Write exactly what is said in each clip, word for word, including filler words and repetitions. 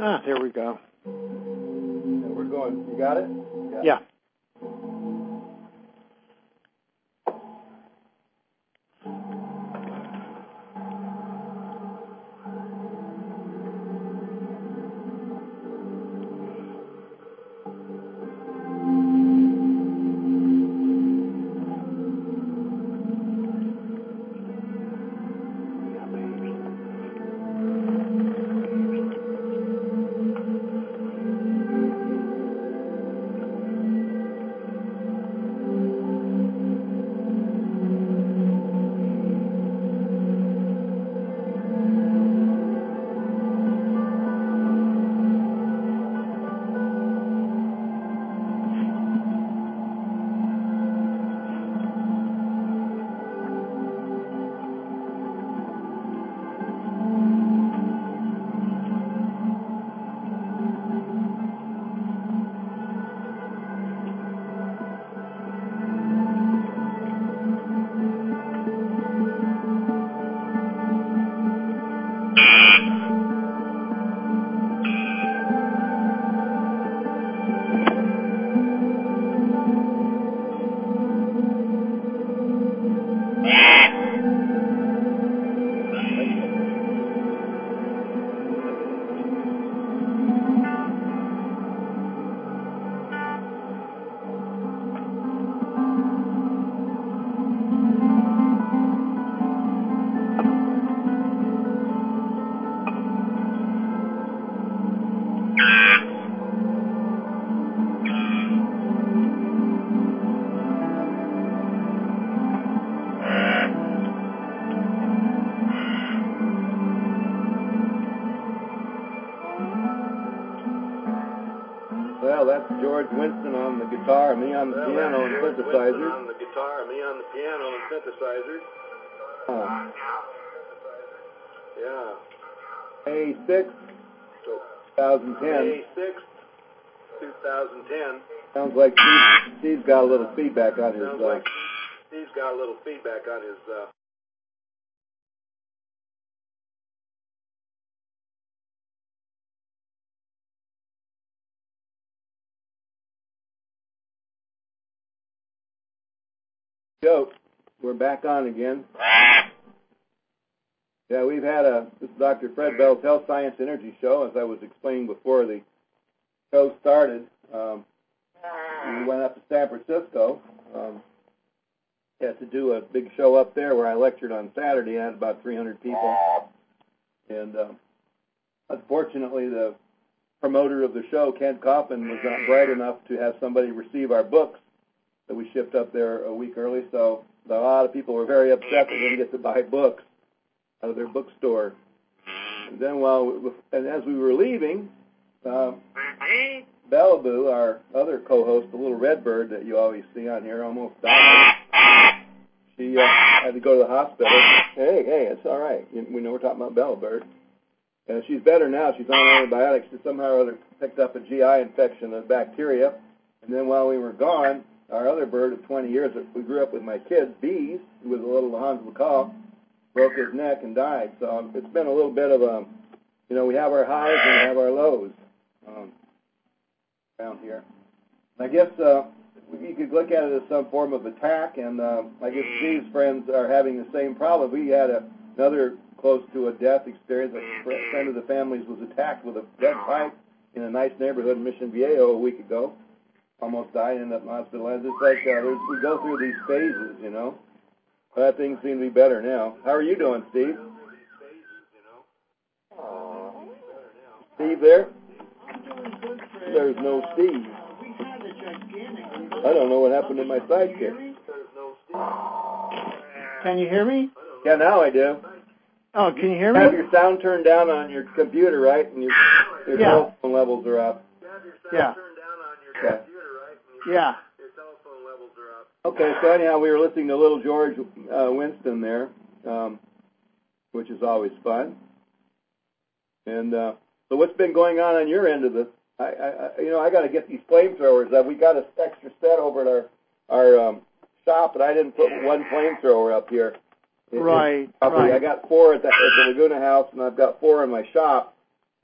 Ah, there we go. Yeah, we're going. You got it? Yeah. yeah. Well, that's George Winston on the guitar, me on the well, piano and George synthesizers. Winston on the guitar, me on the piano and synthesizers. Uh, yeah. May sixth, twenty ten. May sixth, twenty ten. Sounds like Steve, Steve's got a little feedback on his... Sounds uh, like Steve's got a little feedback on his... Uh, Joe, we're back on again. Yeah, we've had a, this is Doctor Fred Bell's Health Science Energy Show, as I was explaining before the show started. Um, we went up to San Francisco, um, had to do a big show up there where I lectured on Saturday. I had about three hundred people. And um, unfortunately, the promoter of the show, Kent Coffin, was not bright enough to have somebody receive our books that we shipped up there a week early, so a lot of people were very upset they didn't get to buy books out of their bookstore. And then while we, and as we were leaving, uh, Bellaboo, our other co-host, the little red bird that you always see on here, almost died. She uh, had to go to the hospital. Hey, hey, it's all right. We know we're talking about Bellabird. And she's better now. She's on antibiotics. She somehow or other picked up a G I infection, a bacteria. And then while we were gone, our other bird of twenty years that we grew up with my kids, Bees, who was a little Hans Lacaw, broke his neck and died. So um, it's been a little bit of a, you know, we have our highs and we have our lows um, around here. I guess uh, you could look at it as some form of attack, and uh, I guess Steve's friends are having the same problem. We had a, another close to a death experience. A friend of the family's was attacked with a lead pipe in a nice neighborhood in Mission Viejo a week ago. Almost died, ended up hospitalized. It's like uh, there's, we go through these phases, you know. But things seem to be better now. How are you doing, Steve? Steve there? There's no Steve. I don't know what happened to my sidekick. Can you hear me? Yeah, now I do. Oh, can you hear You me? have your sound turned down on your computer, right? And your, your yeah. telephone levels are up. Yeah. Okay. Yeah. Okay, so anyhow, we were listening to little George uh, Winston there, um, which is always fun. And uh, so what's been going on on your end of this? I, I, you know, I got to get these flamethrowers. Uh, we got an extra set over at our our um, shop, but I didn't put one flamethrower up here. It, right, right. I got four at the, at the Laguna House, and I've got four in my shop.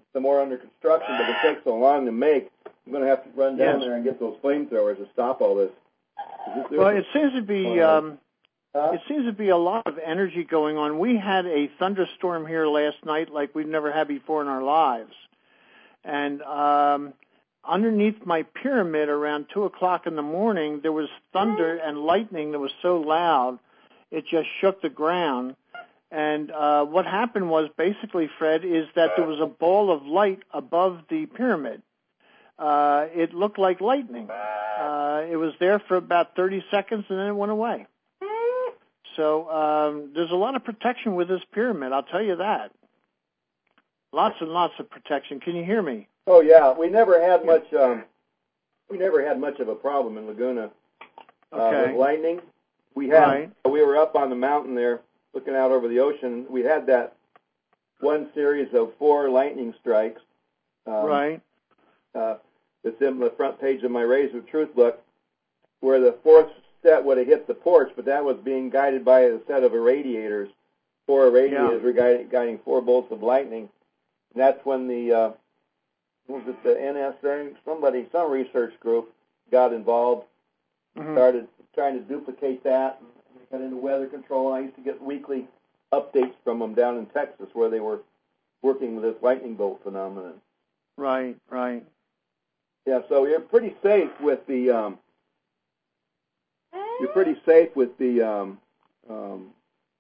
some more under construction, but it takes so long to make. I'm going to have to run down Yes. there and get those flamethrowers to stop all this. this Well, it seems to be um, huh? it seems to be a lot of energy going on. We had a thunderstorm here last night like we've never had before in our lives, and um, underneath my pyramid around two o'clock in the morning, there was thunder and lightning that was so loud it just shook the ground. And uh, what happened was basically, Fred, is that there was a ball of light above the pyramid. Uh, it looked like lightning. Uh, it was there for about thirty seconds and then it went away. So um, there's a lot of protection with this pyramid, I'll tell you that. Lots and lots of protection. Can you hear me? Oh yeah, we never had much. Um, we never had much of a problem in Laguna uh, Okay. with lightning. We had. Right. We were up on the mountain there, looking out over the ocean. We had that one series of four lightning strikes. Um, Right. Uh, it's in the front page of my Rays of Truth book, where the fourth set would have hit the porch, but that was being guided by a set of irradiators. Four irradiators Yeah. were guiding, guiding four bolts of lightning. And that's when the uh, what was it the N S A? Somebody, some research group got involved, Mhm. started trying to duplicate that, and got into weather control. I used to get weekly updates from them down in Texas, where they were working with this lightning bolt phenomenon. Right, right. Yeah, so you're pretty safe with the um, you're pretty safe with the um, um,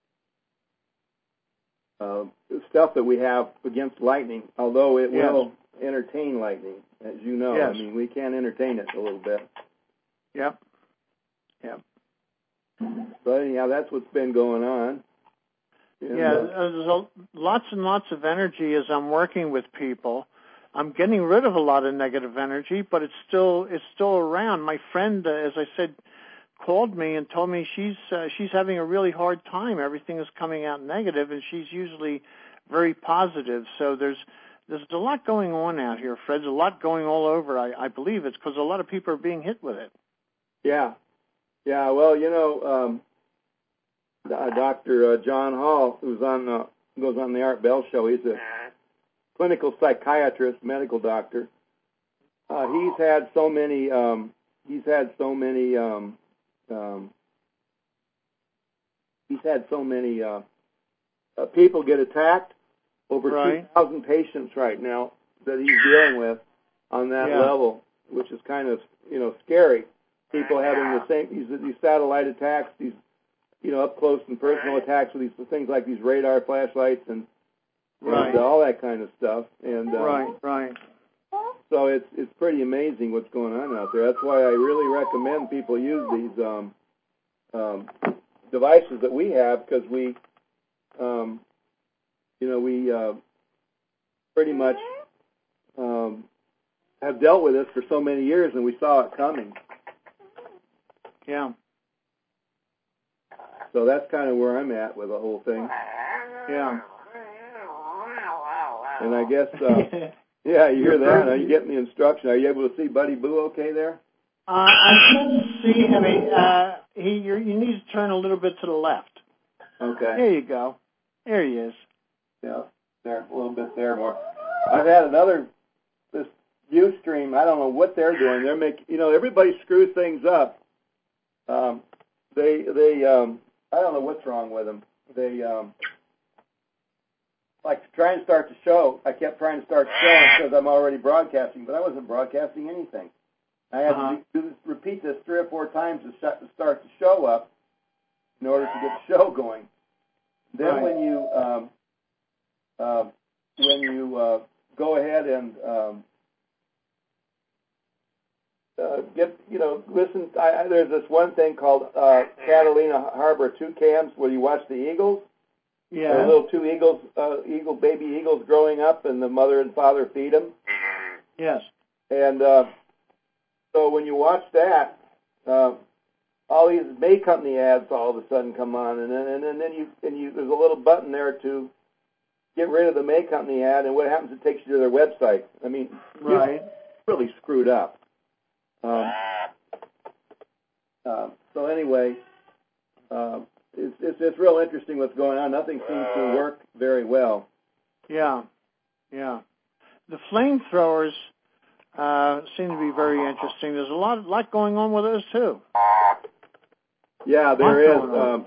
uh, stuff that we have against lightning. Although it Yes. will entertain lightning, as you know. Yes. I mean, we can entertain it a little bit. Yep. Yep. So anyhow, that's what's been going on. And, Yeah, uh, uh, there's a, lots and lots of energy as I'm working with people. I'm getting rid of a lot of negative energy, but it's still it's still around. My friend, uh, as I said, called me and told me she's uh, she's having a really hard time. Everything is coming out negative, and she's usually very positive. So there's there's a lot going on out here, Fred. There's a lot going all over. I, I believe it's because a lot of people are being hit with it. yeah, yeah. Well, you know, um, uh, Doctor Uh, John Hall, who's on uh, goes on the Art Bell show. He's a clinical psychiatrist, medical doctor. Uh, he's had so many. Um, he's had so many. Um, um, he's had so many uh, uh, people get attacked. Over Right. two thousand patients right now that he's dealing with on that Yeah. level, which is kind of you know scary. People having the same these these satellite attacks, these you know up close and personal attacks with these things like these radar flashlights and, Right. and uh, all that kind of stuff. And uh, Right, right. so it's it's pretty amazing what's going on out there. That's why I really recommend people use these um, um, devices that we have, because we, um, you know, we uh, pretty much um, have dealt with this for so many years, and we saw it coming. Yeah. So that's kind of where I'm at with the whole thing. Yeah. And I guess, uh, yeah, you hear that? Are you getting the instruction? Are you able to see Buddy Boo okay there? Uh, I couldn't see him. He, uh, he, you're, you need to turn a little bit to the left. Okay. There you go. There he is. Yeah, there, a little bit there more. I've had another, this Ustream, I don't know what they're doing. They're making, you know, everybody screws things up. Um, they, they, um, I don't know what's wrong with them. They, um, like trying to start the show. I kept trying to start the show because I'm already broadcasting, but I wasn't broadcasting anything. I had Uh-huh. to do this, repeat this three or four times to, shut, to start the show up in order to get the show going. Then Right. when you um, uh, when you uh, go ahead and um, uh, get you know listen, I, I, there's this one thing called uh, Catalina Harbor Toucans where you watch the eagles. Yeah. The little two eagles, uh, eagle baby eagles growing up, and the mother and father feed them. Yes. And uh, so when you watch that, uh, all these May Company ads all of a sudden come on, and then and then, and then you and you there's a little button there to get rid of the May Company ad, and what happens? It takes you to their website. I mean, Right. really screwed up. Um, uh, so anyway, uh, it's, it's it's real interesting what's going on. Nothing seems to work very well. Yeah. Yeah. the flamethrowers uh, seem to be very interesting. There's a lot, lot going on with those too. Yeah, there is. Um,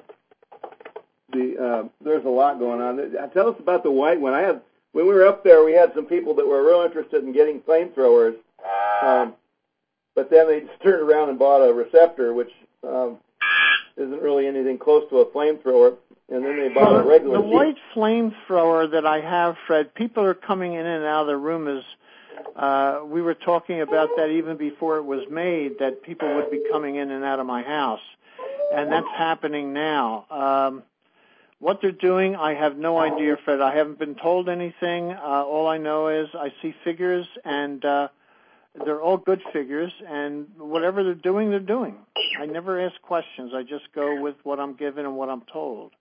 the uh, there's a lot going on. Tell us about the white one. I had when we were up there, we had some people that were real interested in getting flamethrowers, um, but then they just turned around and bought a receptor, which um, isn't really anything close to a flamethrower. And then they bought well, a regular. The white flamethrower that I have, Fred, people are coming in and out of the room as uh, we were talking about that even before it was made, that people would be coming in and out of my house. And that's happening now. Um, what they're doing, I have no idea, Fred. I haven't been told anything. Uh, all I know is I see figures, and uh, they're all good figures, and whatever they're doing, they're doing. I never ask questions. I just go with what I'm given and what I'm told.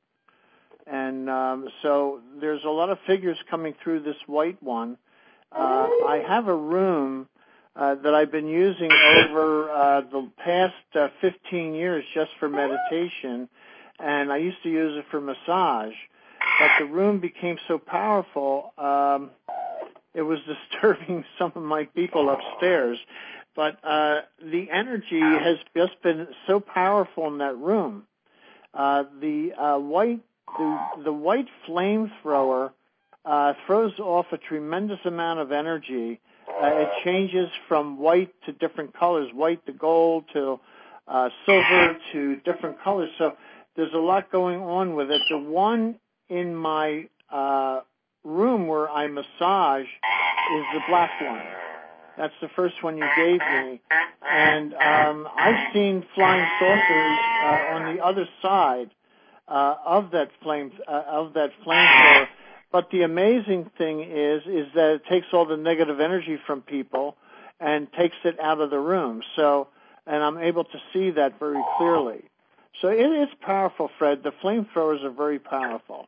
And um, so there's a lot of figures coming through this white one. Uh, I have a room uh, that I've been using over uh, the past uh, fifteen years just for meditation, and I used to use it for massage. But the room became so powerful, um, it was disturbing some of my people upstairs. But uh, the energy has just been so powerful in that room. Uh, the uh, white The, the white flamethrower uh, throws off a tremendous amount of energy. Uh, it changes from white to different colors, white to gold to uh, silver to different colors. So there's a lot going on with it. The one in my uh, room where I massage is the black one. That's the first one you gave me. And um, I've seen flying saucers uh, on the other side Uh, of that flame uh, of that flamethrower, but the amazing thing is is that it takes all the negative energy from people and takes it out of the room. So, and I'm able to see that very clearly. So it is powerful, Fred. The flamethrowers are very powerful.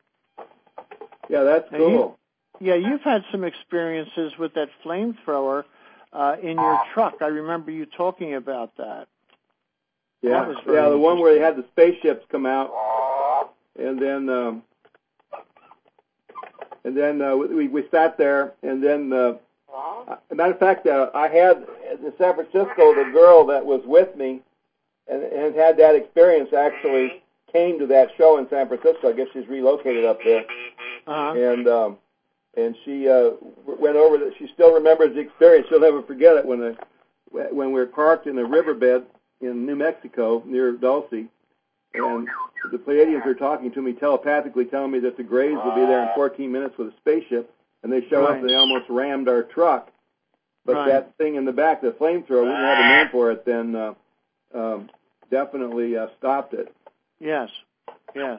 Yeah, that's now cool. You, yeah, you've had some experiences with that flamethrower uh, in your truck. I remember you talking about that. Yeah, that yeah, the one where they had the spaceships come out. And then, um, and then uh, we we sat there, and then, uh, as a matter of fact, uh, I had in San Francisco the girl that was with me, and, and had that experience actually came to that show in San Francisco. I guess she's relocated up there, uh-huh. and um, and she uh, went over that. She still remembers the experience. She'll never forget it when the when we were parked in a riverbed in New Mexico near Dulce. And the Pleiadians are talking to me telepathically, telling me that the Greys will be there in fourteen minutes with a spaceship, and they show right. up and they almost rammed our truck. But right. that thing in the back, the flamethrower, we didn't have a name for it, then uh, um, definitely uh, stopped it. Yes, yes.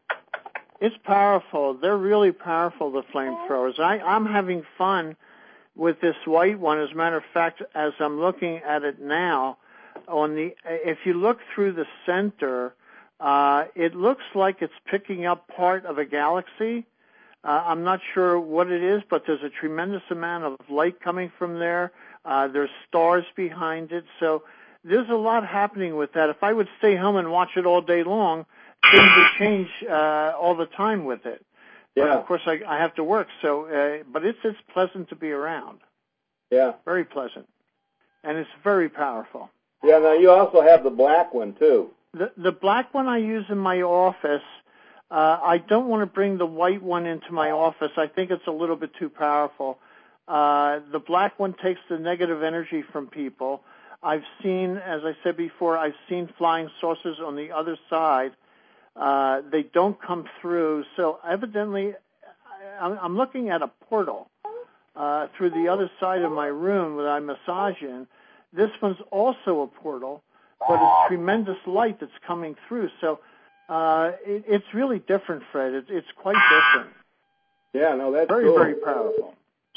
It's powerful. They're really powerful, the flamethrowers. I, I'm having fun with this white one. As a matter of fact, as I'm looking at it now, on the if you look through the center, Uh, it looks like it's picking up part of a galaxy. Uh, I'm not sure what it is, but there's a tremendous amount of light coming from there. Uh, there's stars behind it. So there's a lot happening with that. If I would stay home and watch it all day long, things would change uh, all the time with it. Yeah. But of course, I, I have to work. So, uh, but it's it's pleasant to be around. Yeah. Very pleasant, and it's very powerful. Yeah. Now you also have the black one too. The the black one I use in my office. Uh, I don't want to bring the white one into my office. I think it's a little bit too powerful. Uh, the black one takes the negative energy from people. I've seen, as I said before, I've seen flying saucers on the other side. Uh, they don't come through. So evidently, I'm looking at a portal uh, through the other side of my room that I massage in. This one's also a portal, but it's tremendous light that's coming through. So uh, it, it's really different, Fred. It, it's quite different. Yeah, no, that's very, cool. very powerful.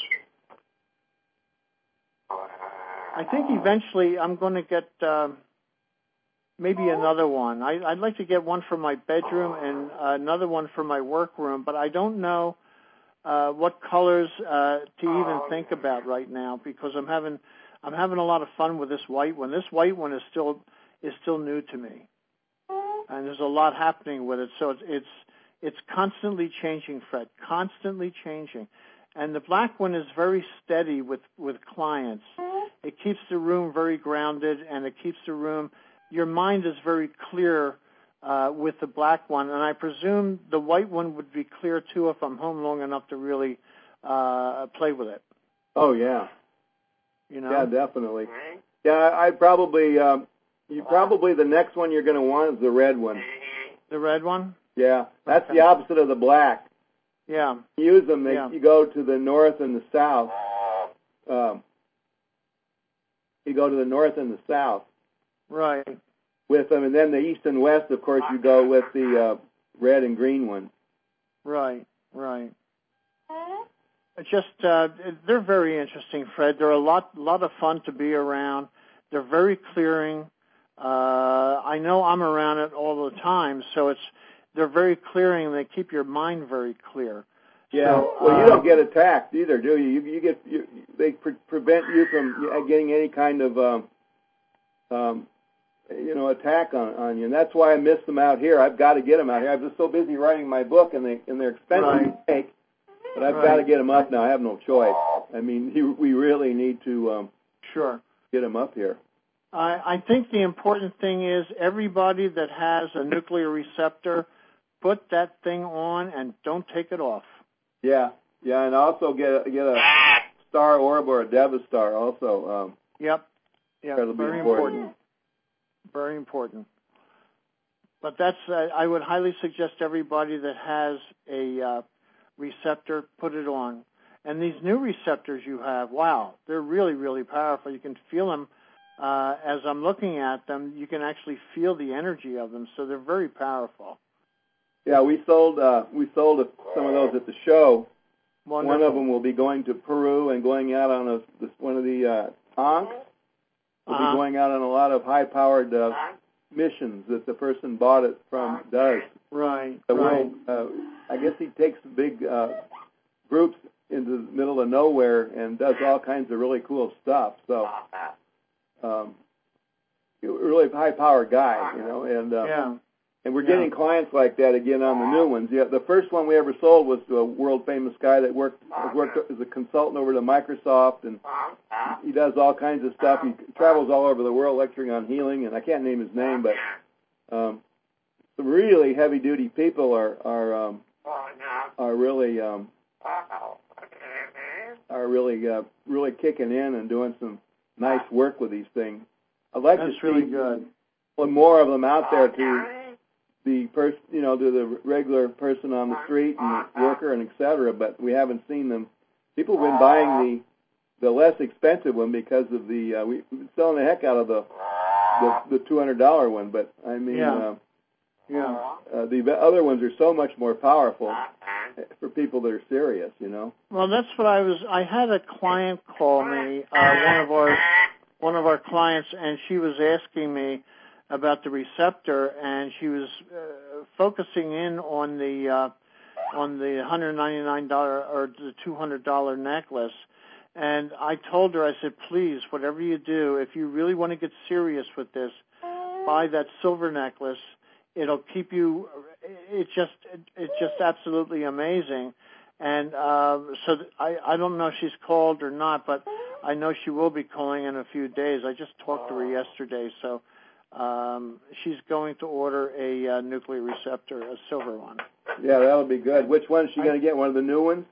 I think eventually I'm going to get uh, maybe another one. I, I'd like to get one for my bedroom and uh, another one for my workroom, but I don't know uh, what colors uh, to even think about right now because I'm having I'm having a lot of fun with this white one. This white one is still is still new to me, and there's a lot happening with it. So it's it's it's constantly changing, Fred. Constantly changing. And the black one is very steady with, with clients. It keeps the room very grounded, and it keeps the room, your mind is very clear uh, with the black one. And I presume the white one would be clear, too, if I'm home long enough to really uh, play with it. Oh, yeah. You know? Yeah, definitely. Yeah, I probably, um, you probably, the next one you're going to want is the red one. The red one? Yeah, that's Okay. the opposite of the black. Yeah. You use them, they, Yeah. you go to the north and the south. Um, you go to the north and the south Right. with them, and then the east and west, of course, you go with the uh, red and green one. Right, right. It's just, uh, they're very interesting, Fred. They're a lot, lot of fun to be around. They're very clearing. Uh, I know I'm around it all the time, so it's, they're very clearing. They keep your mind very clear. Yeah. So, well, you uh, don't get attacked either, do you? You, you get you, they pre- prevent you from getting any kind of um, um, you know attack on, on you, and that's why I miss them out here. I've got to get them out here. I'm just so busy writing my book, and they and they're expensive Right. to make. But I've Right. got to get them up now. I have no choice. I mean, you, we really need to um, Sure. get them up here. I, I think the important thing is everybody that has a nuclear receptor, put that thing on and don't take it off. Yeah, yeah, and also get a, get a star orb or a Devistar also. Um, Yep. Yeah. That'll be Very important. important. Very important. But that's, uh, I would highly suggest everybody that has a uh, receptor, put it on. And these new receptors you have, wow, they're really, really powerful. You can feel them. Uh, as I'm looking at them, you can actually feel the energy of them, so they're very powerful. yeah, we sold uh, we sold a, some of those at the show. Wonderful. One of them will be going to Peru and going out on a this, one of the uh, Tonks. Will Uh-huh. be going out on a lot of high-powered uh, missions that the person bought it from does. Right, The right. world, uh, I guess he takes big uh, groups into the middle of nowhere and does all kinds of really cool stuff. So, um, really high-powered guy, you know, and uh, Yeah. and we're Yeah. getting clients like that again on the new ones. Yeah, the first one we ever sold was to a world-famous guy that worked worked as a consultant over to Microsoft, and he does all kinds of stuff. He travels all over the world lecturing on healing, and I can't name his name, but um, some really heavy-duty people are are um, are really um, are really uh, really kicking in and doing some nice work with these things. I'd like That's to see really good. one more of them out there to the person, you know, to the regular person on the street and the worker and et cetera. But we haven't seen them. People have been buying the the less expensive one because of the uh, we, we've been selling the heck out of the the, the two hundred dollar one. But I mean, Yeah. uh, Yeah. uh, the other ones are so much more powerful for people that are serious. You know. Well, that's what I was. I had a client call me, uh, one of our one of our clients, and she was asking me about the receptor, and she was uh, focusing in on the uh, on the one hundred ninety-nine dollars or the two hundred dollar necklace. And I told her, I said, please, whatever you do, if you really want to get serious with this, buy that silver necklace. It'll keep you. It's just it's just absolutely amazing. And uh, so I I don't know if she's called or not, but I know she will be calling in a few days. I just talked to her yesterday, so um, she's going to order a uh, nuclear receptor, a silver one. Yeah, that'll be good. Which one is she going to get? One of the new ones?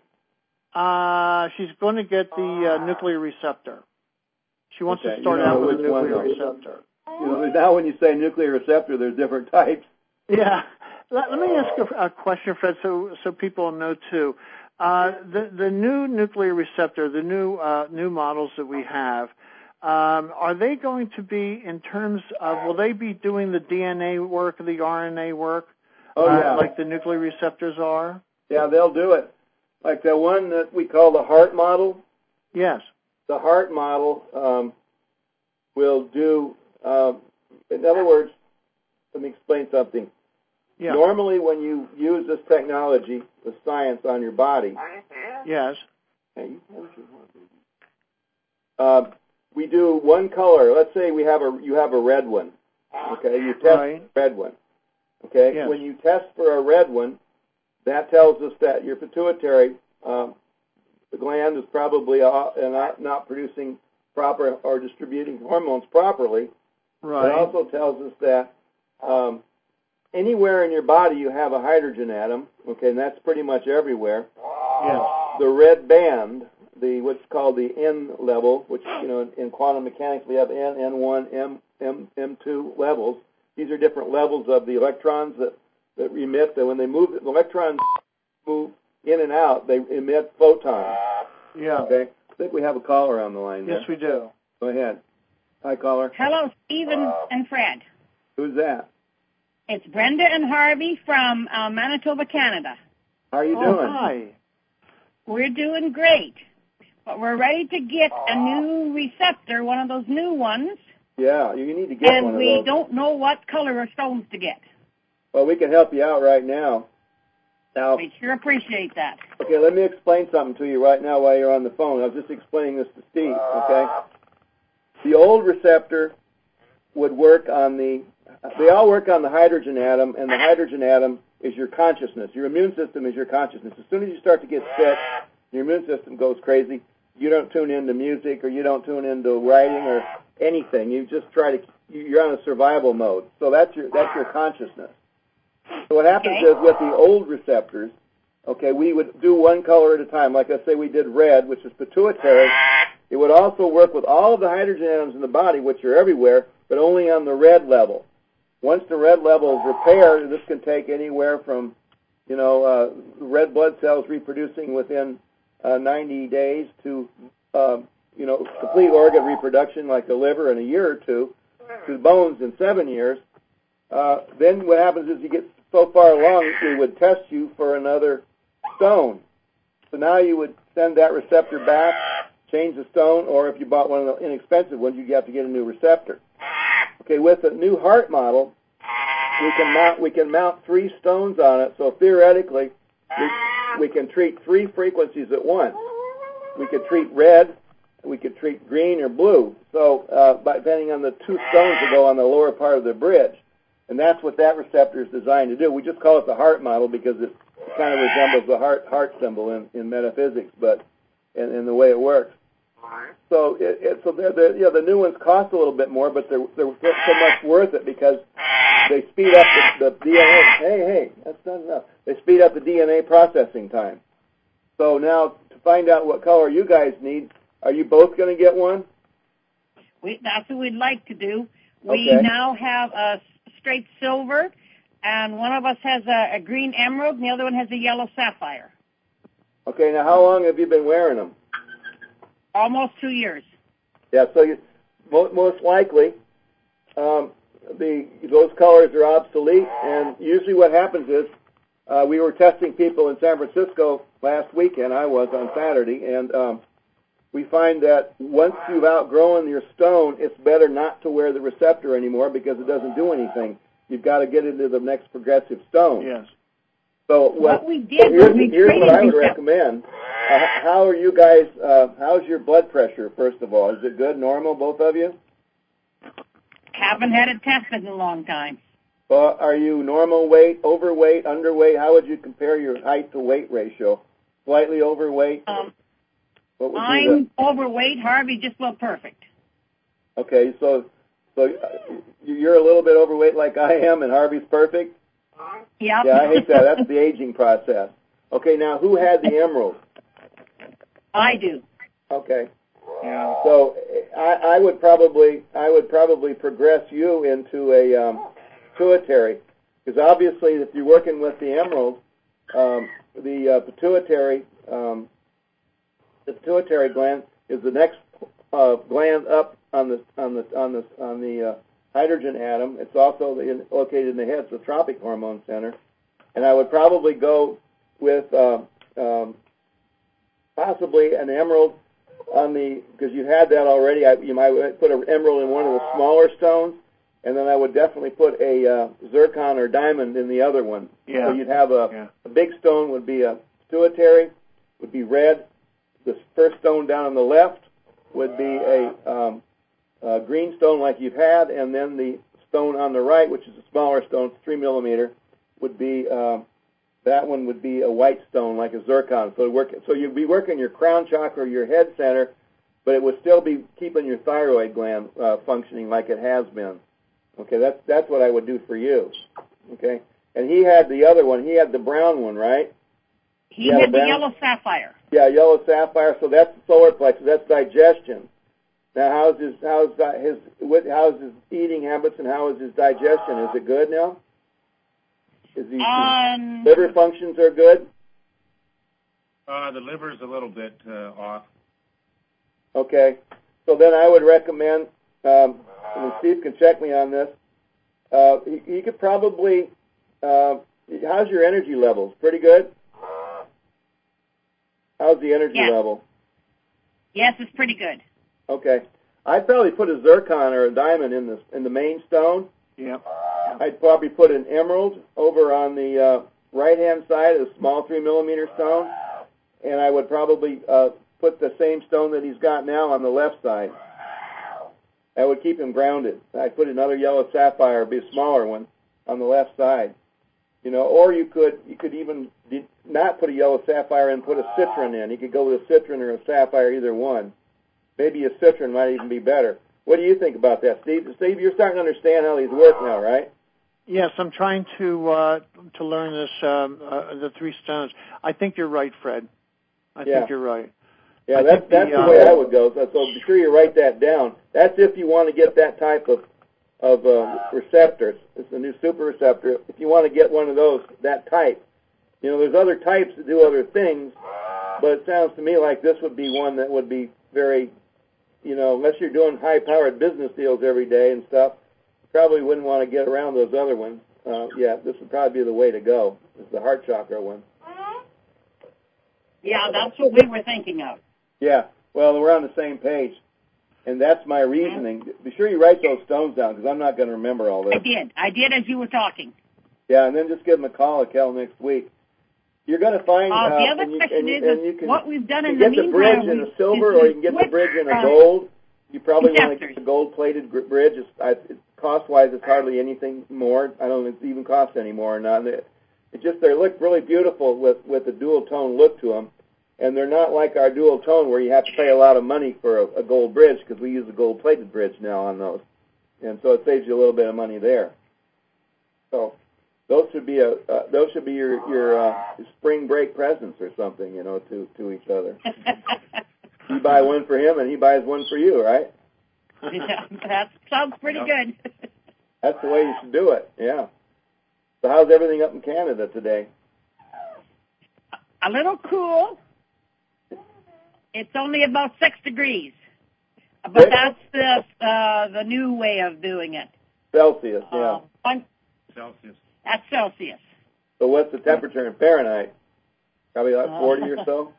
Uh, she's going to get the uh, nuclear receptor. She wants Okay, to start you know out with a which one, nuclear though. receptor. You know, now when you say nuclear receptor, there's different types. Yeah. Let, let me ask a, a question, Fred, so so people know too. Uh, the the new nuclear receptor, the new uh, new models that we have, um, are they going to be in terms of? Will they be doing the D N A work, the R N A work, Oh uh, yeah, like the nuclear receptors are? yeah, they'll do it. Like the one that we call the heart model. Yes. The heart model um, will do. Uh, in other words, let me explain something. Yeah. Normally, when you use this technology, the science on your body, Yes. hey, you have your uh, we do one color. Let's say we have a you have a red one. Okay, you test Right. a red one. Okay, Yes. when you test for a red one, that tells us that your pituitary um, the gland is probably uh, not, not producing proper or distributing hormones properly. Right. It also tells us that um, anywhere in your body you have a hydrogen atom, okay, and that's pretty much everywhere. Yes. The red band, the what's called the N level, which, you know, in quantum mechanics we have N, N one, M, M, M2 levels. These are different levels of the electrons that, that emit. That when they move, the electrons move in and out, they emit photons. Yeah. Okay. I think we have a caller on the line there. Yes, we do. Go ahead. Hi, caller. Hello, Stephen and Fred. Who's that? It's Brenda and Harvey from uh, Manitoba, Canada. How are you Oh, doing? hi. We're doing great, but we're ready to get a new receptor, one of those new ones, Yeah, you need to get and one of we those. don't know what color of stones to get. Well, we can help you out right now. Now, We sure appreciate that. okay, let me explain something to you right now while you're on the phone. I was just explaining this to Steve, okay? The old receptor would work on the, they all work on the hydrogen atom, and the hydrogen atom is your consciousness. Your immune system is your consciousness. As soon as you start to get sick, your immune system goes crazy. You don't tune into music, or you don't tune into writing or anything. You just try to, you're on a survival mode. So that's your, that's your consciousness. So what happens Okay. is with the old receptors, okay, we would do one color at a time. Like I say, we did red, which is pituitary. It would also work with all of the hydrogen atoms in the body, which are everywhere, but only on the red level. Once the red level is repaired, this can take anywhere from, you know, uh, red blood cells reproducing within uh, ninety days to, uh, you know, complete organ reproduction like the liver in a year or two, to bones in seven years. Uh, then what happens is you get so far along, we would test you for another stone. So now you would send that receptor back, change the stone, or if you bought one of the inexpensive ones, you have to get a new receptor. Okay, with a new heart model, we can mount we can mount three stones on it. So theoretically, we, we can treat three frequencies at once. We could treat red, we could treat green or blue. So uh, by, depending on the two stones that go on the lower part of the bridge. And that's what that receptor is designed to do. We just call it the heart model because it kind of resembles the heart heart symbol in, in metaphysics, but in, in the way it works. So, it, it, so they're, they're, you know, the new ones cost a little bit more, but they're they're so much worth it because they speed up the, the D N A. Hey, hey, that's not enough. They speed up the D N A processing time. So now, to find out what color you guys need, are you both going to get one? We, that's what we'd like to do. We Okay. now have a straight silver, and one of us has a, a green emerald, and the other one has a yellow sapphire. Okay. Now, how long have you been wearing them? Almost two years. Yeah, so you, most, most likely, um, the those colors are obsolete, and usually what happens is uh, we were testing people in San Francisco last weekend. I was on Saturday, and um, we find that once you've outgrown your stone, it's better not to wear the receptor anymore because it doesn't do anything. You've got to get into the next progressive stone. Yes. So what, What we did so here's, was we here's what I would traded- recommend. Uh, how are you guys, uh, how's your blood pressure, first of all? Is it good, normal, both of you? Haven't had it tested in a long time. Well, are you normal weight, overweight, underweight? How would you compare your height to weight ratio? Slightly overweight? Um, What would be I'm overweight. Harvey just about perfect. the... Okay, so so uh, you're a little bit overweight like I am, and Harvey's perfect? Yep. Yeah, I hate that. That's the aging process. Okay, now who had the emerald? I do. Okay. So I, I would probably I would probably progress you into a um, pituitary, because obviously if you're working with the emerald, um, the uh, pituitary um, the pituitary gland is the next uh, gland up on the on the on the on the uh, hydrogen atom. It's also the, located in the head, it's the tropic hormone center, and I would probably go with uh, um, possibly an emerald on the, because you had that already. I, you might put an emerald in one of the smaller stones, and then I would definitely put a uh, zircon or diamond in the other one. Yeah. So you'd have a, Yeah. a big stone would be a pituitary, would be red. The first stone down on the left would be a, um, a green stone like you've had, and then the stone on the right, which is a smaller stone, three millimeter, would be um, that one would be a white stone, like a zircon. So work, so you'd be working your crown chakra, your head center, but it would still be keeping your thyroid gland uh, functioning like it has been. Okay, that's that's what I would do for you. Okay, and he had the other one. He had the brown one, right? He, he had, had the yellow sapphire. Yeah, yellow sapphire. So that's the solar plexus. That's digestion. Now, how's his how's his what, how's his eating habits and how is his digestion? Is it good now? Is he, um, his liver functions are good? Uh, the liver's a little bit uh, off. Okay, so then I would recommend, um, and Steve can check me on this. Uh, he, he could probably. Uh, how's your energy levels? Pretty good. How's the energy yes. level? Yes, it's pretty good. Okay, I'd probably put a zircon or a diamond in the in the main stone. Yep. I'd probably put an emerald over on the uh, right-hand side, a small three millimeter stone, and I would probably uh, put the same stone that he's got now on the left side. That would keep him grounded. I'd put another yellow sapphire, be a smaller one, on the left side. You know, or you could you could even not put a yellow sapphire in, put a citron in. You could go with a citron or a sapphire, either one. Maybe a citron might even be better. What do you think about that, Steve? Steve, you're starting to understand how these work now, right? Yes, I'm trying to uh, to learn this, um, uh, the three stones. I think you're right, Fred. I yeah. think you're right. Yeah, I that's, that's the, the uh, way I would go. So, so be sure you write that down. That's if you want to get that type of, of uh, receptor. It's a new super receptor. If you want to get one of those, that type. You know, there's other types that do other things, but it sounds to me like this would be one that would be very, you know, unless you're doing high-powered business deals every day and stuff, you probably wouldn't want to get around those other ones. Uh, yeah, this would probably be the way to go. This is the heart chakra one. Yeah, that's what we were thinking of. Yeah, well, we're on the same page, and that's my reasoning. Be sure you write those stones down, because I'm not going to remember all this. I did. I did as you were talking. Yeah, and then just give them a call, Kel, next week. You're going to find... Uh, the uh, other and you, question and you, is, and you can, what we've done in the the meantime... meantime... You get the bridge in a silver, or you can get the bridge in a gold. You probably want to get the gold-plated bridge. It's, I, it, cost-wise, it's hardly anything more. I don't think it even costs any more or not. It, it just, they look really beautiful with, with the dual-tone look to them. And they're not like our dual tone where you have to pay a lot of money for a, a gold bridge, because we use a gold plated bridge now on those, and so it saves you a little bit of money there. So those should be a uh, those should be your your uh, spring break presents or something, you know, to to each other. You buy one for him and he buys one for you, right? Yeah, that sounds pretty Yep. good. That's the way you should do it. Yeah. So how's everything up in Canada today? A little cool. It's only about six degrees, but that's the uh, the new way of doing it. Celsius, yeah. Uh, one, Celsius. that's Celsius. So what's the temperature in Fahrenheit? Probably like forty or so?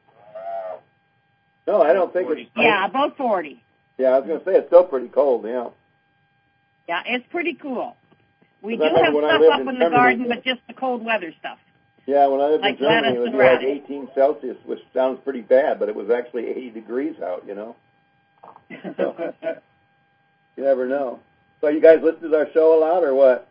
No, I don't think it's... Yeah, about forty. Yeah, I was going to say it's still pretty cold, yeah. Yeah, it's pretty cool. We do I remember have when I stuff lived up in in the Germany- garden, but just the cold weather stuff. Yeah, when I lived Like in Germany, lettuce it would and be like radish. eighteen Celsius, which sounds pretty bad, but it was actually eighty degrees out, you know? So, you never know. So you guys listen to our show a lot, or what?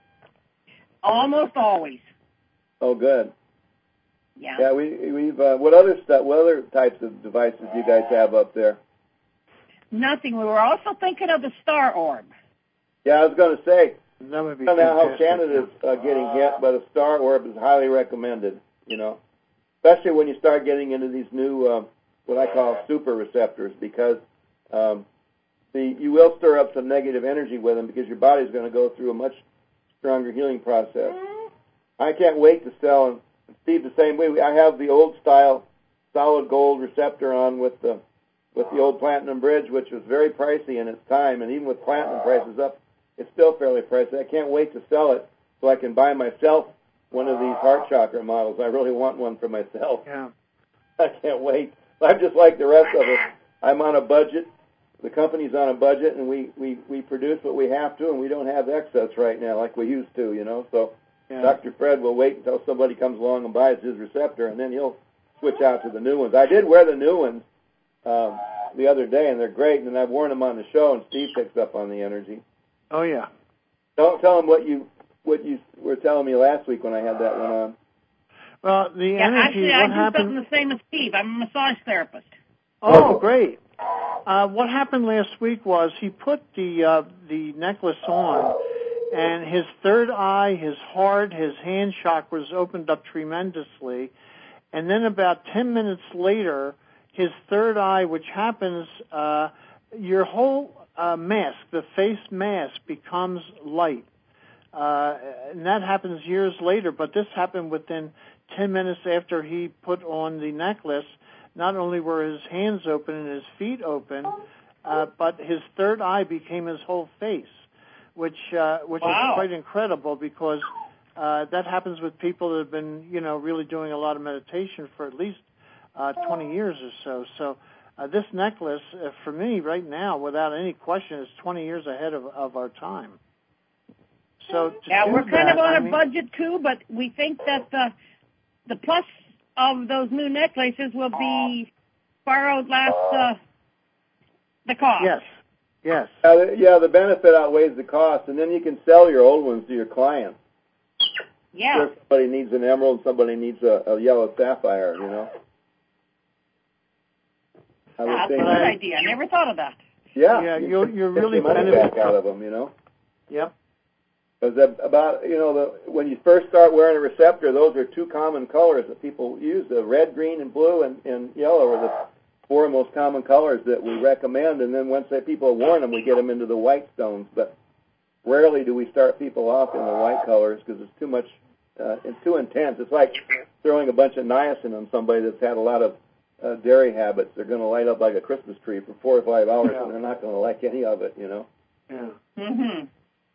Almost always. Oh, good. Yeah. Yeah, we, we've, uh, what other stuff, what other types of devices do you guys have up there? Nothing. We were also thinking of the star orb. Yeah, I was going to say, That would be I don't know how fantastic. Canada's uh, getting hit, but a star orb is highly recommended, you know, especially when you start getting into these new, uh, what I call super receptors, because um, the you will stir up some negative energy with them, because your body's going to go through a much stronger healing process. I can't wait to sell, and Steve, the same way. I have the old style solid gold receptor on with the with the old platinum bridge, which was very pricey in its time, and even with platinum prices up, it's still fairly pricey. I can't wait to sell it so I can buy myself one of these heart chakra models. I really want one for myself. Yeah. I can't wait. I'm just like the rest of us. I'm on a budget. The company's on a budget, and we, we, we produce what we have to, and we don't have excess right now like we used to, you know. So Yeah. Doctor Fred will wait until somebody comes along and buys his receptor, and then he'll switch out to the new ones. I did wear the new ones um, the other day, and they're great, and I've worn them on the show, and Steve picks up on the energy. Oh, yeah. Don't tell him what you what you were telling me last week when I had that one on. Well, the Yeah, energy, actually, what I do happened? something the same as Steve. I'm a massage therapist. Oh, great. Uh, what happened last week was he put the uh, the necklace on, and his third eye, his heart, his hand chakras opened up tremendously. And then about ten minutes later, his third eye, which happens, uh, your whole uh, mask, the face mask, becomes light. Uh, and that happens years later, but this happened within ten minutes after he put on the necklace. Not only were his hands open and his feet open, uh, but his third eye became his whole face, which uh, which Wow. is quite incredible because uh, that happens with people that have been, you know, really doing a lot of meditation for at least uh, twenty years or so. So uh, this necklace, uh, for me right now, without any question, is twenty years ahead of, of our time. So to Yeah, do we're kind that, of on I a mean, budget too, but we think that the the plus of those new necklaces will be far outlast uh, the cost. Yes, yes. Yeah, the, yeah, the benefit outweighs the cost, and then you can sell your old ones to your clients. Yeah. If somebody needs an emerald, somebody needs a, a yellow sapphire, you know. I would Yeah, that's think, a good idea. I never thought of that. yeah, Yeah, you you're- get you're your really money benefit back out from- of them, you know. Yep. Because about, you know, the, when you first start wearing a receptor, those are two common colors that people use. The red, green, and blue and, and yellow are the four most common colors that we recommend. And then once that people have worn them, we get them into the white stones. But rarely do we start people off in the white colors because it's too much, uh, it's too intense. It's like throwing a bunch of niacin on somebody that's had a lot of uh, dairy habits. They're going to light up like a Christmas tree for four or five hours, Yeah. and they're not going to like any of it, you know. Yeah. Mm-hmm.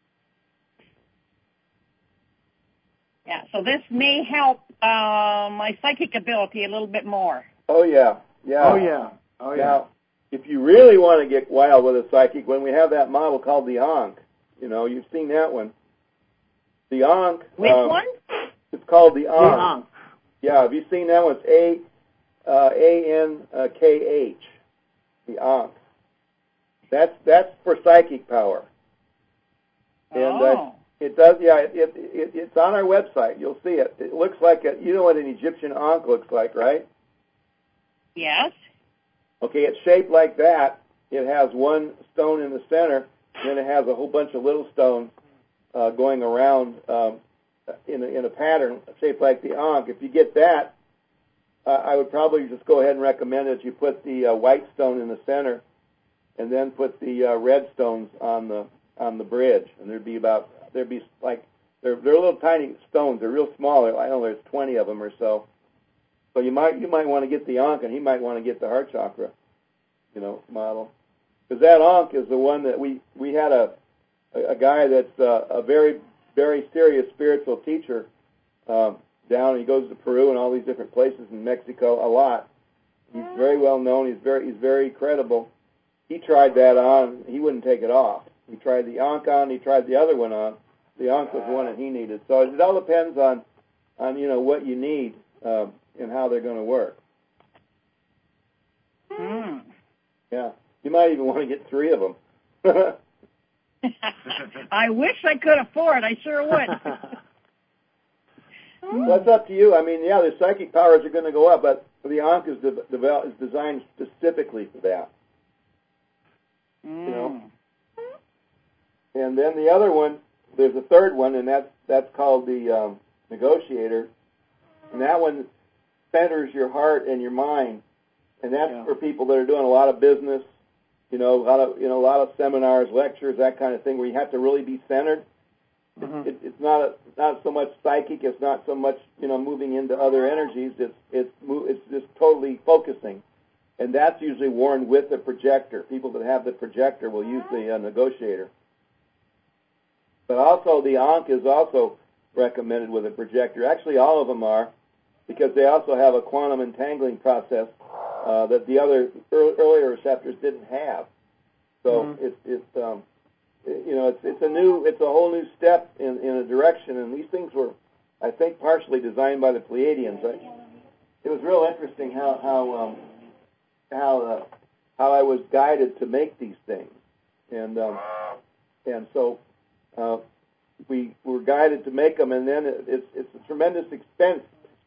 Yeah, so this may help uh, my psychic ability a little bit more. Oh, yeah. Yeah. Oh yeah. Oh yeah. Now, if you really want to get wild with a psychic, when we have that model called the Ankh, you know, you've seen that one. The Ankh. Which um, one? It's called the The Ankh. Ankh. Yeah, have you seen that one? It's A uh, A N K H. The Ankh. That's that's for psychic power. And uh, Oh. it does. Yeah, it, it, it it's on our website. You'll see it. It looks like a, you know what an Egyptian Ankh looks like, right? Yes. Okay, it's shaped like that. It has one stone in the center, and then it has a whole bunch of little stones uh, going around um, in, a, in a pattern shaped like the Ankh. If you get that, uh, I would probably just go ahead and recommend that you put the uh, white stone in the center, and then put the uh, red stones on the on the bridge. And there'd be about there'd be like they're they're little tiny stones. They're real small. I know there's twenty of them or so. So you might you might want to get the Ankh, and he might want to get the heart chakra, you know, model, because that Ankh is the one that we we had a a, a guy that's uh, a very very serious spiritual teacher um, down. He goes to Peru and all these different places in Mexico a lot. He's very well known. He's very he's very credible. He tried that on. He wouldn't take it off. He tried the Ankh on. He tried the other one on. The Ankh was the one that he needed. So it all depends on on you know what you need. Um, and how they're going to work. Mm. Yeah. You might even want to get three of them. I wish I could afford. I sure would. Well, it's up to you. I mean, yeah, the psychic powers are going to go up, but the Ankh is, de- develop- is designed specifically for that. Mm. You know? And then the other one, there's a third one, and that's, that's called the um, Negotiator. And that one centers your heart and your mind, and that's Yeah. for people that are doing a lot of business, you know, a lot of you know, a lot of seminars, lectures, that kind of thing, where you have to really be centered. Mhm. It, it's not a, not so much psychic. It's not so much you know moving into other energies. It's it's it's just totally focusing, and that's usually worn with the projector. People that have the projector will use the uh, Negotiator. But also the Ankh is also recommended with a projector. Actually, all of them are, because they also have a quantum entangling process uh, that the other early, earlier receptors didn't have. So Mm-hmm. it's it's um, it, you know it's it's a new it's a whole new step in, in a direction, and these things were, I think, partially designed by the Pleiadians. I, it was real interesting how how um, how uh, how I was guided to make these things, and um, and so. Uh, we were guided to make them, and then it, it's, it's a tremendous expense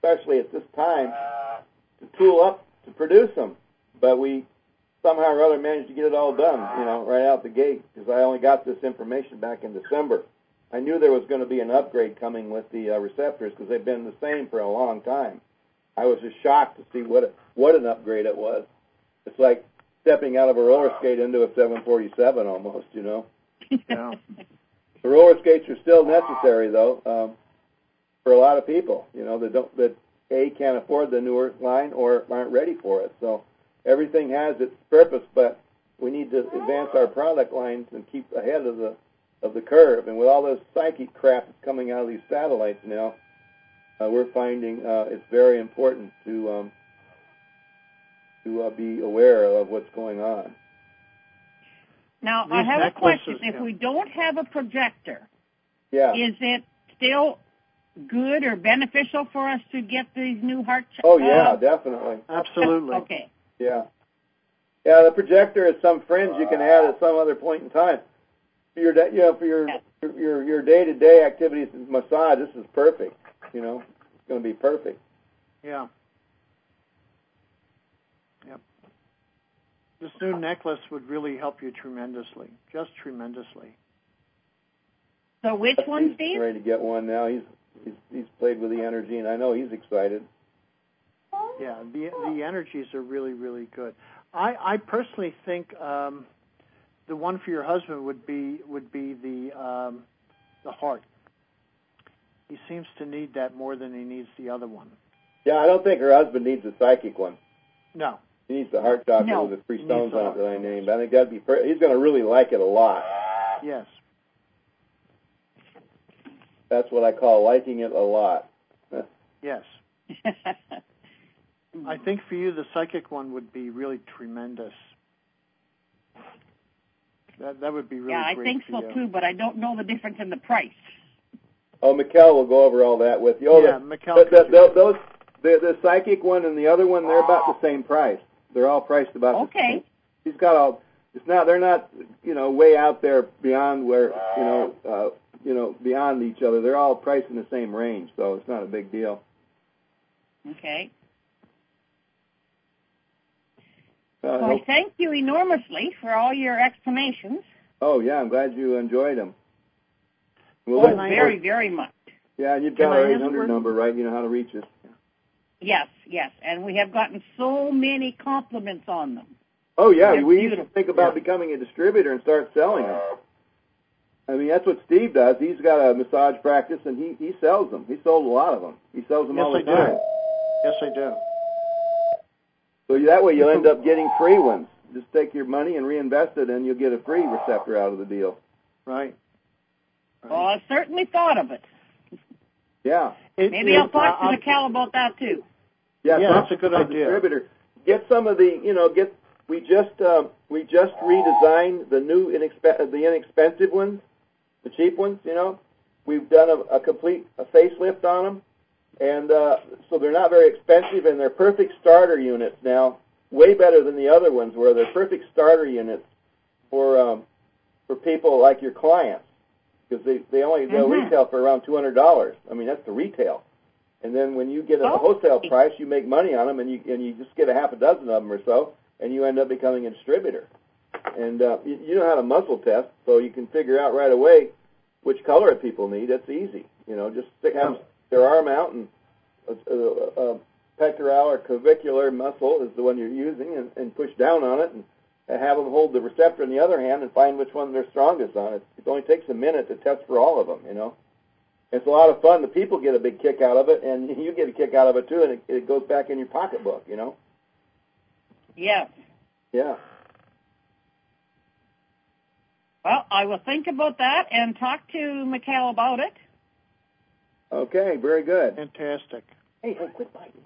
especially at this time, to tool up to produce them. But we somehow or other managed to get it all done, you know, right out the gate, because I only got this information back in December. I knew there was going to be an upgrade coming with the uh, receptors because they've been the same for a long time. I was just shocked to see what a, what an upgrade it was. It's like stepping out of a roller skate into a seven forty-seven almost, you know. Yeah. The roller skates are still necessary, though, um, for a lot of people, you know, that don't that A, can't afford the newer line or aren't ready for it. So everything has its purpose, but we need to advance our product lines and keep ahead of the of the curve. And with all this psychic crap that's coming out of these satellites now, uh, we're finding uh, it's very important to um, to uh, be aware of what's going on. Now, These I have a necklaces, question. If yeah. we don't have a projector, Yeah. is it still good or beneficial for us to get these new heart? Ch- Oh yeah, uh, definitely. Absolutely. Okay. Yeah. Yeah, the projector is some fringe you can add at some other point in time. For your, you know, for your Yeah. your your day-to-day activities and massage, this is perfect. You know, it's going to be perfect. Yeah. Yep. This new necklace would really help you tremendously, just tremendously. So which one, He's Steve? ready to get one now. He's he's he's played with the energy, and I know he's excited. Yeah, the the energies are really, really good. I, I personally think um, the one for your husband would be would be the um, the heart. He seems to need that more than he needs the other one. Yeah, I don't think her husband needs a psychic one. No. He needs the heart chakra No. with the three He stones needs the on it that I heart. named. I think that'd be. Per- he's going to really like it a lot. Yes. That's what I call liking it a lot. Yes. I think for you the psychic one would be really tremendous. That that would be really yeah, I great think for so you. too, but I don't know the difference in the price. Oh, Mikkel will go over all that with you. Oh, Yeah, the, Mikkel the, could the, do the, that. those the the psychic one and the other one, they're about the same price. They're all priced about the same. Okay. He's got all. It's not. They're not. You know, way out there beyond where you know. Uh, you know, beyond each other. They're all priced in the same range, so it's not a big deal. Okay. Uh, Well, I thank you enormously for all your explanations. oh yeah, I'm glad you enjoyed them. We'll Oh, let- very, very much. Yeah, and you've Can got I our ask eight hundred where- number, right? You know how to reach us. Yes, yes, and we have gotten so many compliments on them. Oh yeah, They're we used to beautiful. think about Yeah. becoming a distributor and start selling them. I mean, that's what Steve does. He's got a massage practice, and he, he sells them. He sold a lot of them. He sells them Yes, all the I do. time. Yes, I do. So that way you'll end up getting free ones. Just take your money and reinvest it, and you'll get a free receptor out of the deal. Right. right. Well, I've certainly thought of it. Yeah. It- Maybe it- I'll talk uh, to Mikkel about that too. Yeah, Yeah, talk that's a good to our idea. Distributor. Get some of the, you know, get. We just um, we just redesigned the new inexpe- the inexpensive ones, the cheap ones. You know, we've done a, a complete a facelift on them, and uh, so they're not very expensive, and they're perfect starter units now. Way better than the other ones, where they're perfect starter units for um, for people like your clients, because they they only they'll Mhm. retail for around two hundred dollars. I mean, that's the retail. And then when you get a Oh. wholesale price, you make money on them, and you and you just get a half a dozen of them or so, and you end up becoming a distributor. And uh, you, you know how to muscle test, so you can figure out right away which color people need. That's easy. You know, just stick have their arm out, and a, a, a pectoral or clavicular muscle is the one you're using, and, and push down on it, and, and have them hold the receptor in the other hand and find which one they're strongest on. It, it only takes a minute to test for all of them. You know. It's a lot of fun. The people get a big kick out of it, and you get a kick out of it too, and it, it goes back in your pocketbook, you know? Yes. Yeah. Well, I will think about that and talk to Mikkel about it. Okay, very good. Fantastic. Hey, hey, quit biting.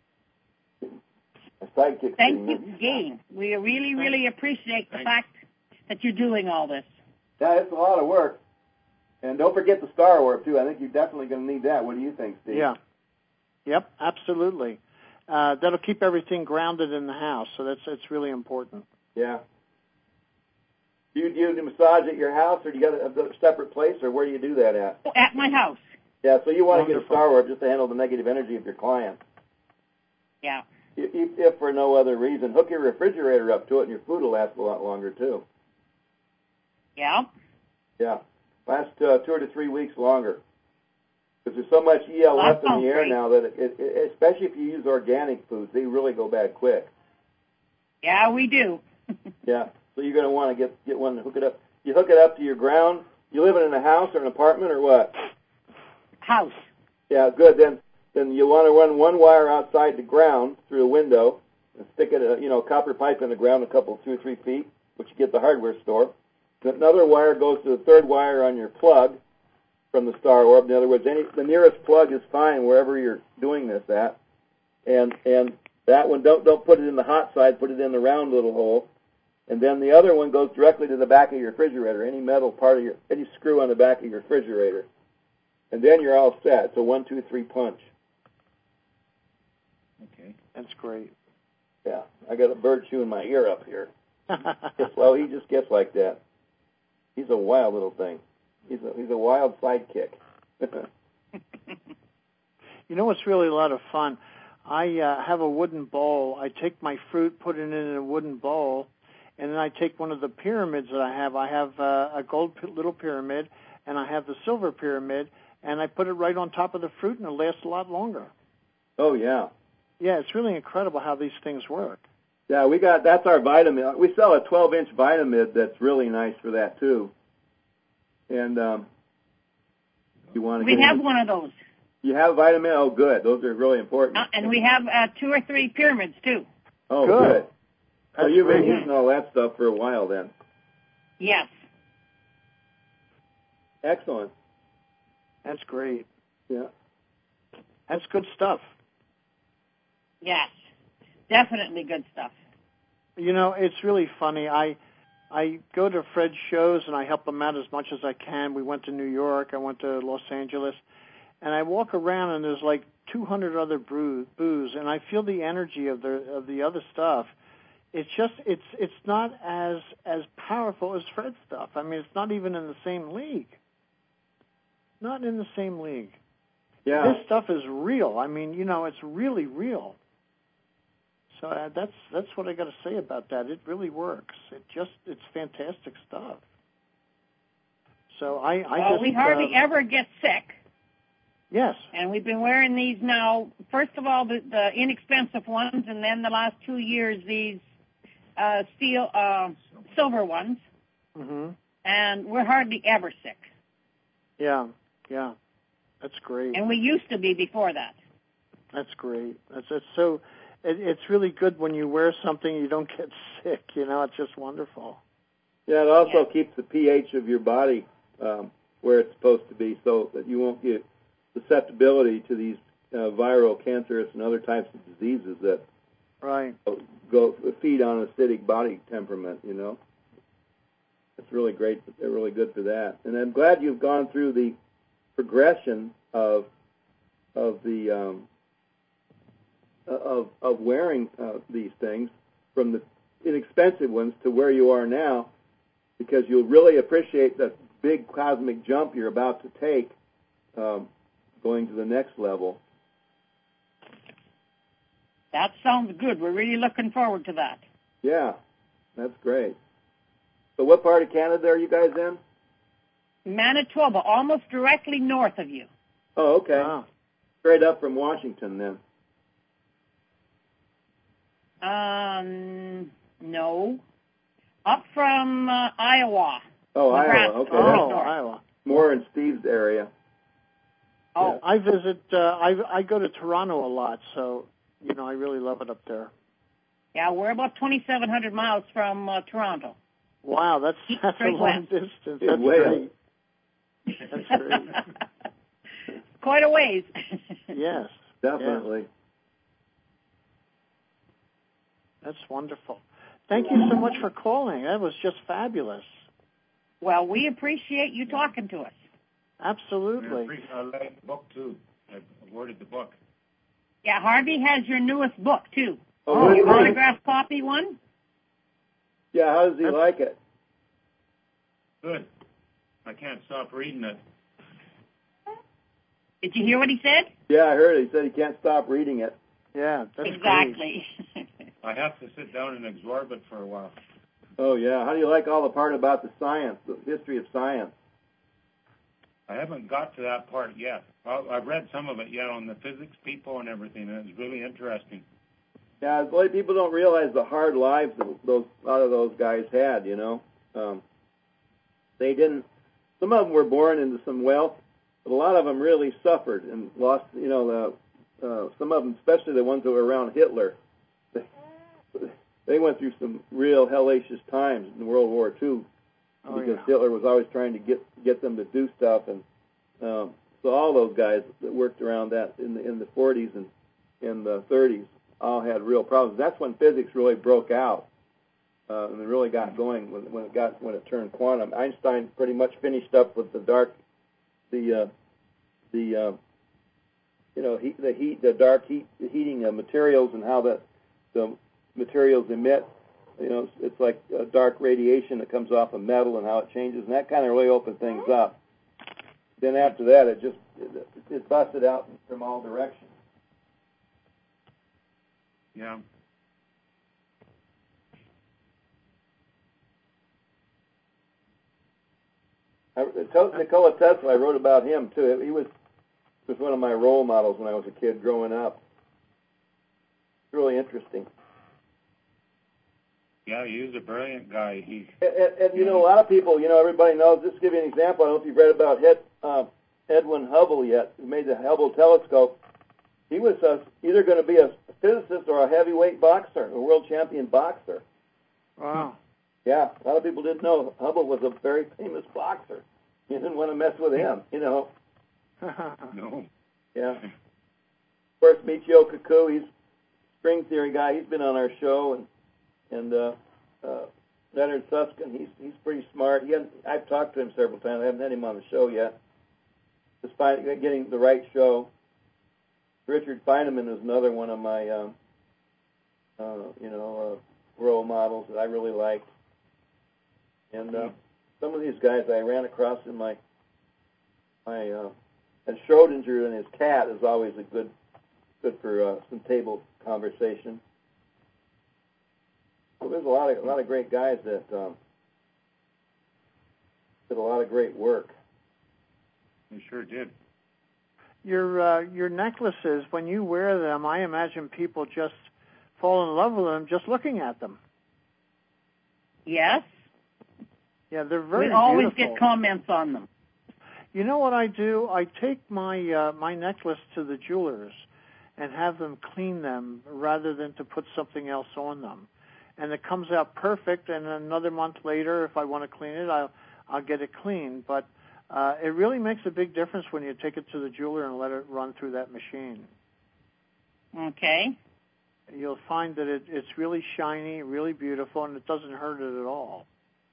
A sidekick. Thank you again. We really, really appreciate the Thanks. fact that you're doing all this. Yeah, it's a lot of work. And don't forget the Star Warp, too. I think you're definitely going to need that. What do you think, Steve? Yeah. Yep, absolutely. Uh, that'll keep everything grounded in the house, so that's it's really important. Yeah. Do you do the massage at your house, or do you got a, a separate place, or where do you do that at? At my house. Yeah, so you want to get a Wonderful. Star Orb just to handle the negative energy of your client. Yeah. If, if for no other reason, hook your refrigerator up to it, and your food will last a lot longer too. Yeah. Yeah, last uh, two or three weeks longer. Because there's so much E L F That in sounds the air great. now that, it, it, especially if you use organic foods, they really go bad quick. Yeah, we do. Yeah, so you're going to want to get get one and hook it up. You hook it up to your ground. You living in a house or an apartment or what? House. Yeah, good. Then then you want to run one wire outside the ground through a window and stick it, a, you know, copper pipe in the ground a couple, two or three feet, which you get at the hardware store. Another wire goes to the third wire on your plug from the Star Orb. In other words, any the nearest plug is fine wherever you're doing this at. And and that one, don't don't put it in the hot side, put it in the round little hole. And then the other one goes directly to the back of your refrigerator, any metal part of your, any screw on the back of your refrigerator. And then you're all set. It's a one, two, three punch. Okay. That's great. Yeah, I got a bird chewing my ear up here. Well, he just gets like that. He's a wild little thing. He's a he's a wild sidekick. You know what's really a lot of fun? I uh, have a wooden bowl. I take my fruit, put it in a wooden bowl, and then I take one of the pyramids that I have. I have uh, a gold p- little pyramid, and I have the silver pyramid, and I put it right on top of the fruit, and it lasts a lot longer. Oh, yeah. Yeah, it's really incredible how these things work. Yeah, we got, that's our Vitamid. We sell a twelve-inch Vitamid that's really nice for that, too. And um, you want to We get have into, one of those. You have Vitamid? Oh, good. Those are really important. Uh, and we have uh, two or three pyramids, too. Oh, Good. good. So That's you've been great. using all that stuff for a while then. Yes. Excellent. That's great. Yeah. That's good stuff. Yes. Definitely good stuff. You know, it's really funny. I I go to Fred's shows and I help him out as much as I can. We went to New York. I went to Los Angeles. And I walk around and there's like two hundred other brew, booze, and I feel the energy of the of the other stuff. It's just it's it's not as as powerful as Fred's stuff. I mean, it's not even in the same league. Not in the same league. Yeah. This stuff is real. I mean, you know, it's really real. So uh, that's that's what I got to say about that. It really works. It just it's fantastic stuff. So I I well, just we hardly uh, ever get sick. Yes. And we've been wearing these now, first of all, the, the inexpensive ones, and then the last two years, these uh, steel, uh, silver ones. Mhm. And we're hardly ever sick. Yeah. Yeah. That's great. And we used to be before that. That's great. That's, that's so. It, it's really good when you wear something you don't get sick. You know, it's just wonderful. Yeah, it also Yeah. keeps the pH of your body um, where it's supposed to be, so that you won't get susceptibility to these uh, viral, cancerous, and other types of diseases that Right. go feed on acidic body temperament. You know, it's really great. They're really good for that. And I'm glad you've gone through the progression of of the um, of of wearing uh, these things from the inexpensive ones to where you are now, because you'll really appreciate the big cosmic jump you're about to take, um, going to the next level. That sounds good. We're really looking forward to that. Yeah, that's great. So what part of Canada are you guys in? Manitoba, almost directly north of you. Oh, okay. Wow. Straight up from Washington then. Um, no. Up from uh, Iowa. Oh, Nebraska. Iowa. Okay. Oh, That's Iowa. more in Steve's area. Oh, I visit. Uh, I I go to Toronto a lot, so you know I really love it up there. yeah, we're about twenty-seven hundred miles from uh, Toronto. Wow, that's Keep that's a straight long west. distance. It's That's way great. That's great. Quite a ways. Yes. Definitely. Yeah, that's wonderful. Thank you so much for calling. That was just fabulous. Well, we appreciate you talking to us. Absolutely. I like the book, too. I awarded the book. Yeah, Harvey has your newest book, too. Oh, Your really? autographed copy one? Yeah, how does he That's- like it? Good. I can't stop reading it. Did you hear what he said? Yeah, I heard it. He said he can't stop reading it. Yeah, that's exactly. I have to sit down and absorb it for a while. Oh, yeah. How do you like all the part about the science, the history of science? I haven't got to that part yet. I've read some of it yet on the physics people and everything, and it's really interesting. Yeah, it's like people don't realize the hard lives that those a lot of those guys had, you know. Um, they didn't, some of them were born into some wealth, but a lot of them really suffered and lost, you know, the, uh, some of them, especially the ones that were around Hitler, they, they went through some real hellacious times in World War Two. Oh, because yeah. Hitler was always trying to get get them to do stuff, and um, so all those guys that worked around that in the in the forties and in the thirties all had real problems. That's when physics really broke out, uh, and it really got going when when it got when it turned quantum. Einstein pretty much finished up with the dark, the uh, the uh, you know heat, the heat the dark heat the heating of materials and how the the materials emit. You know, it's like a dark radiation that comes off of metal and how it changes, and that kind of really opened things up. Then after that, it just it, it busted out from all directions. Yeah. I, Nikola Tesla, I wrote about him too. He was was one of my role models when I was a kid growing up. It's really interesting. Yeah, he was a brilliant guy. He and, and, and you know, a lot of people, you know, everybody knows. Just to give you an example, I don't know if you've read about Ed, uh, Edwin Hubble yet, who made the Hubble telescope. He was uh, either going to be a physicist or a heavyweight boxer, a world champion boxer. Wow. Yeah, a lot of people didn't know Hubble was a very famous boxer. You didn't want to mess with him, you know. no. Yeah. Of course, Michio Kaku, he's a string theory guy. He's been on our show, and and uh, uh, Leonard Susskind, he's he's pretty smart. He hadn't, I've talked to him several times. I haven't had him on the show yet. Just find, getting the right show. Richard Feynman is another one of my, um, uh, you know, uh, role models that I really liked. And uh, some of these guys I ran across in my my uh, and Schrodinger and his cat is always a good good for uh, some table conversation. So there's a lot of a lot of great guys that um, did a lot of great work. He sure did. Your uh, your necklaces, when you wear them, I imagine people just fall in love with them just looking at them. Yes. Yeah, they're very We always beautiful. get comments on them. You know what I do? I take my uh, my necklace to the jewelers and have them clean them rather than to put something else on them. And it comes out perfect, and another month later, if I want to clean it, I'll, I'll get it clean. But uh, it really makes a big difference when you take it to the jeweler and let it run through that machine. Okay. You'll find that it, it's really shiny, really beautiful, and it doesn't hurt it at all.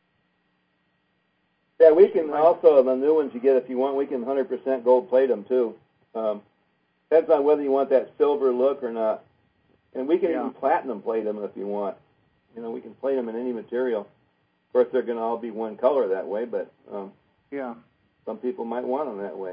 Yeah, we can also, the new ones you get if you want, we can one hundred percent gold plate them too. Um, depends on whether you want that silver look or not. And we can Yeah. even platinum plate them if you want. You know, we can plate them in any material. Of course, they're going to all be one color that way, but um, Yeah. some people might want them that way.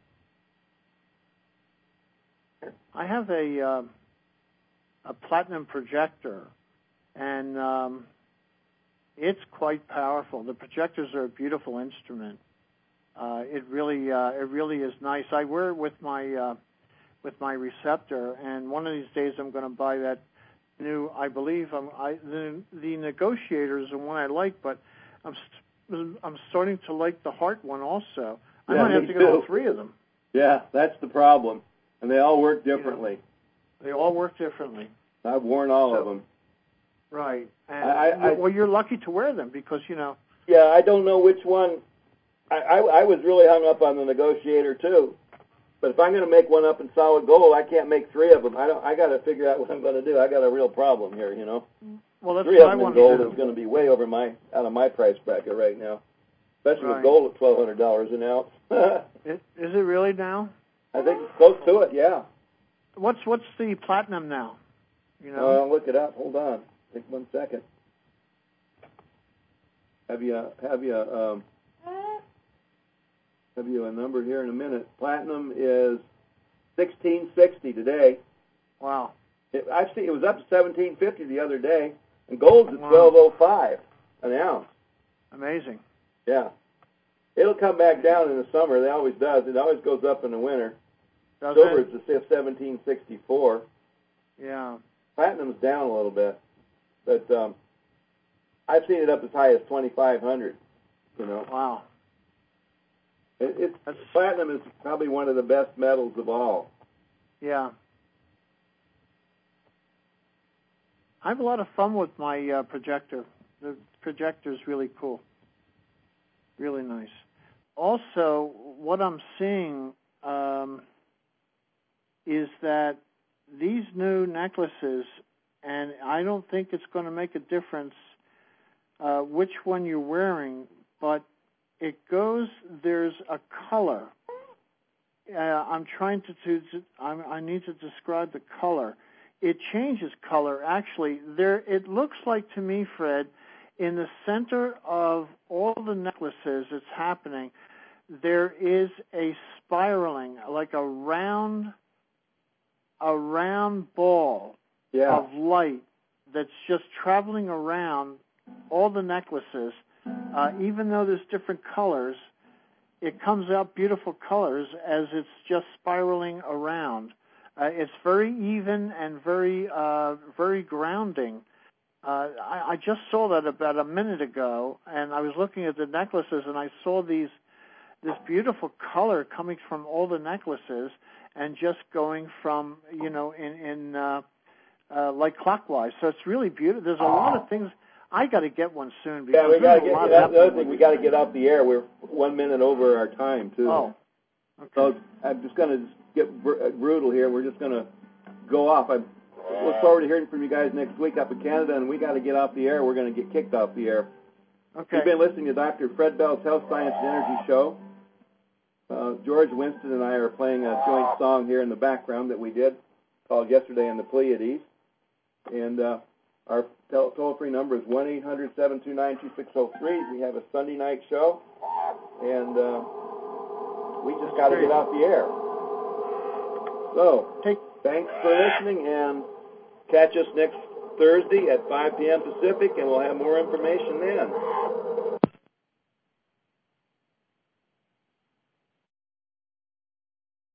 I have a uh, a platinum projector, and um, it's quite powerful. The projectors are a beautiful instrument. Uh, it really uh, it really is nice. I wear it with my uh, with my receptor, and one of these days I'm going to buy that new. I believe I'm, I the the Negotiator is the one I like, but I'm st- I'm starting to like the Heart one also. I Yeah, might have me to get all too. three of them. Yeah, that's the problem. And they all work differently. Yeah. They all work differently. I've worn all So, of them. Right. And I, I, well, you're lucky to wear them because you know. Yeah, I don't know which one. I, I, I was really hung up on the Negotiator too. But if I'm going to make one up in solid gold, I can't make three of them. I don't. I got to figure out what I'm going to do. I got a real problem here, you know. Well, that's three what of I them in want gold to do. is going to be way over my out of my price bracket right now, especially Right. with gold at twelve hundred dollars an ounce. Is, is it really now? I think it's close to it. Yeah. What's what's the platinum now? You know. Uh, I'll look it up. Hold on. Take one second. Have you have you um, I'll give you a number here in a minute. Platinum is sixteen sixty today. Wow. It, I've seen it was up to seventeen fifty the other day, and gold's at Wow. twelve oh five an ounce. Amazing. Yeah. It'll come back down in the summer. It always does. It always goes up in the winter. Does Silver it? is the seventeen sixty-four. Yeah. Platinum's down a little bit, but um, I've seen it up as high as twenty-five hundred. You know. Wow. It, it's That's, platinum is probably one of the best metals of all. yeah. I have a lot of fun with my uh, projector. The projector is really cool. Really nice. Also, what I'm seeing um, is that these new necklaces, and I don't think it's going to make a difference uh, which one you're wearing, but it goes, there's a color. Uh, I'm trying to, to, to I'm, I need to describe the color. It changes color, actually. There, it looks like to me, Fred, in the center of all the necklaces it's happening, there is a spiraling, like a round, a round ball Yeah. of light that's just traveling around all the necklaces. Uh, even though there's different colors, it comes out beautiful colors as it's just spiraling around. Uh, it's very even and very, uh, very grounding. Uh, I, I just saw that about a minute ago, and I was looking at the necklaces, and I saw these, this beautiful color coming from all the necklaces, and just going from, you know, in, in uh, uh, like clockwise. So it's really beautiful. There's a lot of things. I got to get one soon. Because Yeah, we got to there's a get. lot That's the other happening thing. We with got to it. get off the air. We're one minute over our time too. Oh. Okay. So I'm just going to get br- brutal here. We're just going to go off. I look forward to hearing from you guys next week up in Canada, and we got to get off the air. We're going to get kicked off the air. Okay. We've been listening to Doctor Fred Bell's Health, Science, and Energy Show. Uh, George Winston and I are playing a joint song here in the background that we did called Yesterday in the Pleiades. And uh, our toll-free number is one eight hundred, seven two nine, two six zero three. We have a Sunday night show, and uh, we just got to get off the air. So, Take thanks for listening, and catch us next Thursday at five p.m. Pacific, and we'll have more information then.